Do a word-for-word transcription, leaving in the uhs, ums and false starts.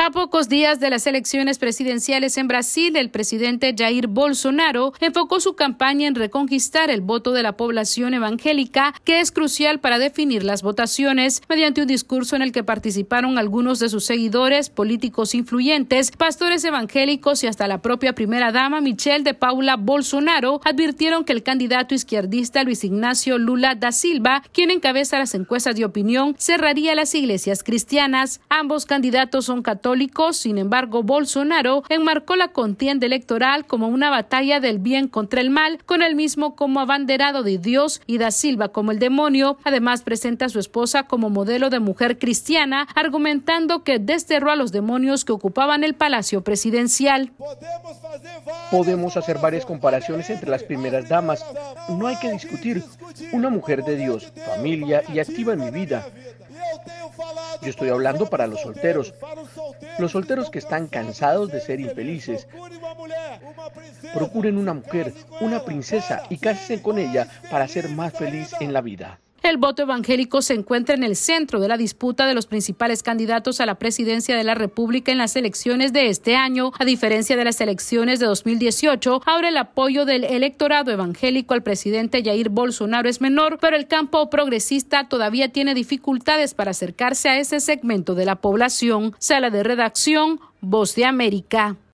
A pocos días de las elecciones presidenciales en Brasil, el presidente Jair Bolsonaro enfocó su campaña en reconquistar el voto de la población evangélica, que es crucial para definir las votaciones, mediante un discurso en el que participaron algunos de sus seguidores, políticos influyentes, pastores evangélicos y hasta la propia primera dama Michelle de Paula Bolsonaro. Advirtieron que el candidato izquierdista Luis Ignacio Lula da Silva, quien encabeza las encuestas de opinión, cerraría las iglesias cristianas. Ambos candidatos son católicos. Sin embargo, Bolsonaro enmarcó la contienda electoral como una batalla del bien contra el mal, con él mismo como abanderado de Dios y da Silva como el demonio. Además, presenta a su esposa como modelo de mujer cristiana, argumentando que desterró a los demonios que ocupaban el palacio presidencial. Podemos hacer varias comparaciones entre las primeras damas. No hay que discutir. Una mujer de Dios, familia y activa en mi vida. Yo estoy hablando para los solteros, los solteros que están cansados de ser infelices. Procuren una mujer, una princesa y cásense con ella para ser más feliz en la vida. El voto evangélico se encuentra en el centro de la disputa de los principales candidatos a la presidencia de la República en las elecciones de este año. A diferencia de las elecciones de dos mil dieciocho, ahora el apoyo del electorado evangélico al presidente Jair Bolsonaro es menor, pero el campo progresista todavía tiene dificultades para acercarse a ese segmento de la población. Sala de redacción, Voz de América.